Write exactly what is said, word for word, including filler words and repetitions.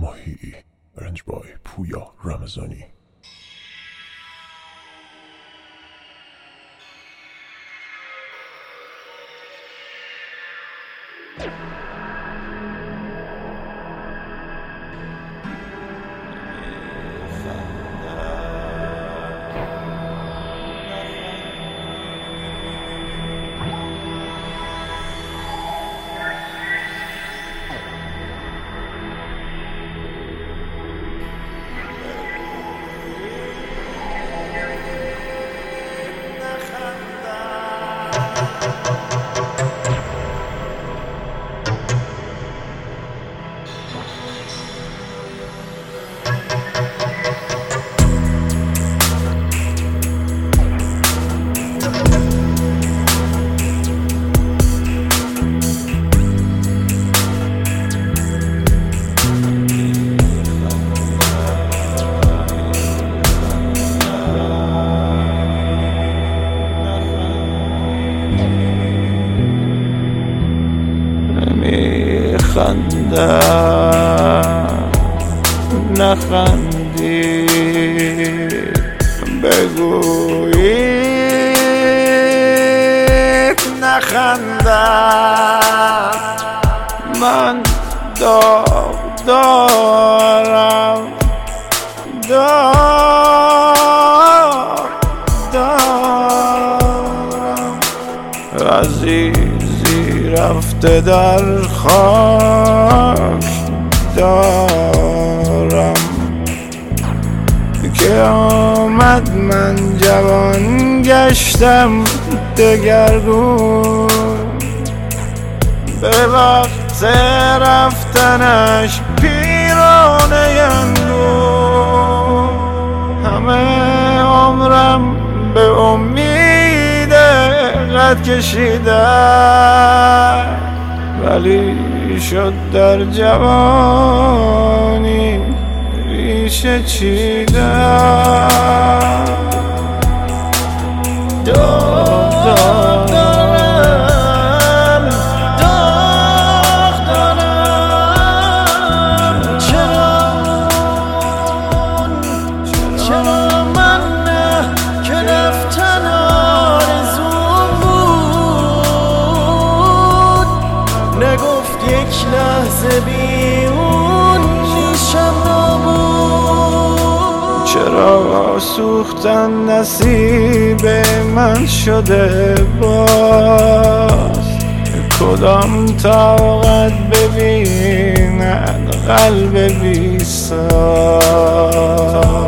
ماهی. رنج بای پویا رمضانی. نخندم نخندی بگویید نخندم من داغ دارم داغ دارم عزیزی رفته در خاک دارم که آمد من جوان گشتم دگرگون به وقت رفتنش پیرانه اندوه همه عمرم به امید قد کشیدم ولی شد در جوانی ریشه چیدم داغ دارم داغ دارم چرا چرا من که رفتن آرزوم بود نگفت یک لحظه بی اون پیشم نبود چرا سوختن نصیب من شده باز کدام طاقت ببیند قلب بی ساز